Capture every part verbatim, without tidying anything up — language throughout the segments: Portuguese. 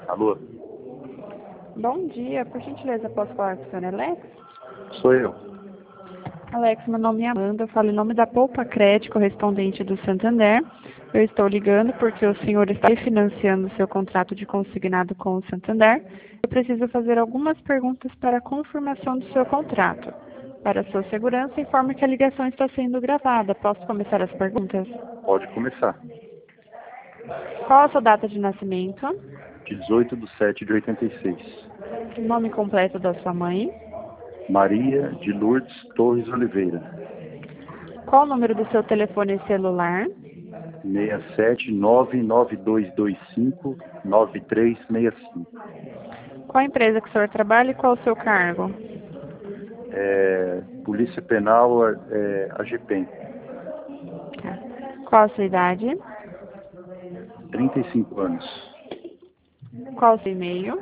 Alô? Bom dia, por gentileza, posso falar com o senhor Alex? Sou eu. Alex, meu nome é Amanda, eu falo em nome da Poupa Crédito, correspondente do Santander. Eu estou ligando porque o senhor está refinanciando seu contrato de consignado com o Santander. Eu preciso fazer algumas perguntas para a confirmação do seu contrato. Para sua segurança, informe que a ligação está sendo gravada. Posso começar as perguntas? Pode começar. Qual a sua data de nascimento? dezoito de sete de oitenta e seis. Nome completo da sua mãe? Maria de Lourdes Torres Oliveira. Qual o número do seu telefone celular? seis sete nove nove dois dois cinco nove três seis cinco. Qual a empresa que o senhor trabalha e qual o seu cargo? É, Polícia Penal, é, A G P E M. Tá. Qual a sua idade? trinta e cinco anos. Qual o seu e-mail?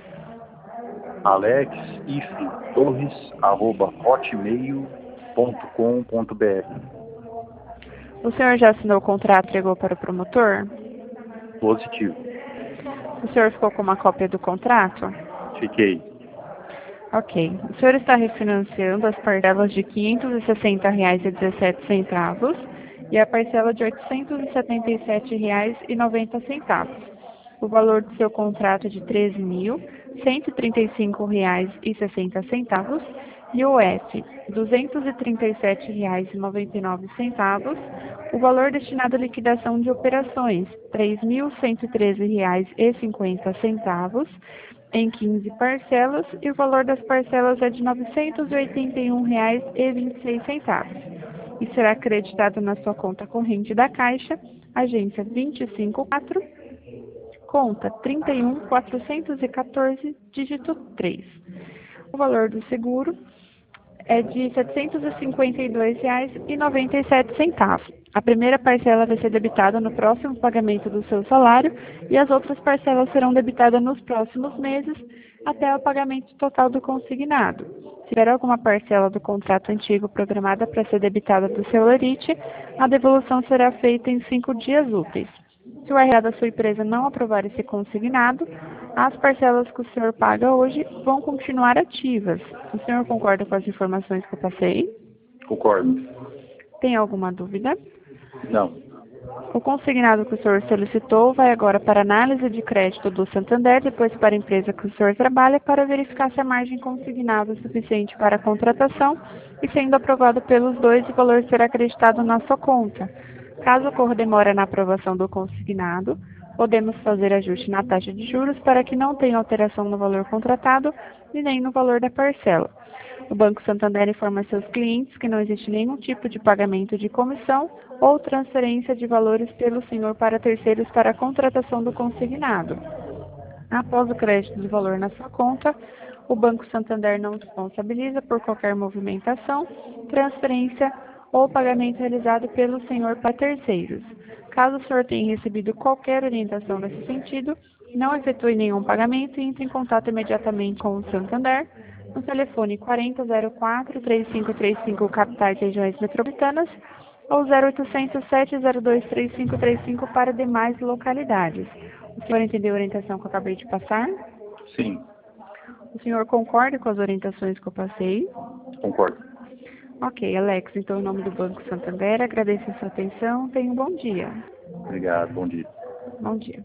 alex ife torres arroba hotmail ponto com ponto br. O senhor já assinou o contrato e entregou para o promotor? Positivo. O senhor ficou com uma cópia do contrato? Fiquei. Ok. O senhor está refinanciando as parcelas de quinhentos e sessenta reais e dezessete centavos e a parcela de oitocentos e setenta e sete reais e noventa centavos. O valor do seu contrato é de treze mil cento e trinta e cinco reais e sessenta centavos e o F, duzentos e trinta e sete reais e noventa e nove centavos. O valor destinado à liquidação de operações, três mil cento e treze reais e cinquenta centavos em quinze parcelas, e o valor das parcelas é de novecentos e oitenta e um reais e vinte e seis centavos. E será acreditado na sua conta corrente da Caixa, agência dois cinco quatro, conta trinta e um mil quatrocentos e quatorze, dígito três. O valor do seguro é de setecentos e cinquenta e dois reais e noventa e sete centavos. A primeira parcela vai ser debitada no próximo pagamento do seu salário e as outras parcelas serão debitadas nos próximos meses até o pagamento total do consignado. Se tiver alguma parcela do contrato antigo programada para ser debitada do seu lerite, a devolução será feita em cinco dias úteis. Se o R A da sua empresa não aprovar esse consignado, as parcelas que o senhor paga hoje vão continuar ativas. O senhor concorda com as informações que eu passei? Concordo. Tem alguma dúvida? Não. O consignado que o senhor solicitou vai agora para análise de crédito do Santander, depois para a empresa que o senhor trabalha, para verificar se a margem consignada é suficiente para a contratação e, sendo aprovado pelos dois, o valor será acreditado na sua conta. Caso ocorra demora na aprovação do consignado, podemos fazer ajuste na taxa de juros para que não tenha alteração no valor contratado e nem no valor da parcela. O Banco Santander informa seus clientes que não existe nenhum tipo de pagamento de comissão ou transferência de valores pelo senhor para terceiros para a contratação do consignado. Após o crédito do valor na sua conta, o Banco Santander não responsabiliza por qualquer movimentação, transferência ou pagamento realizado pelo senhor para terceiros. Caso o senhor tenha recebido qualquer orientação nesse sentido, não efetue nenhum pagamento e entre em contato imediatamente com o Santander no telefone quarenta zero quatro, três cinco três cinco, capitais e regiões metropolitanas, ou zero oitocentos, sete zero dois, três cinco três cinco para demais localidades. O senhor entendeu a orientação que eu acabei de passar? Sim. O senhor concorda com as orientações que eu passei? Concordo. Ok, Alex, então, em nome do Banco Santander, agradeço a sua atenção. Tenha um bom dia. Obrigado. Bom dia. Bom dia.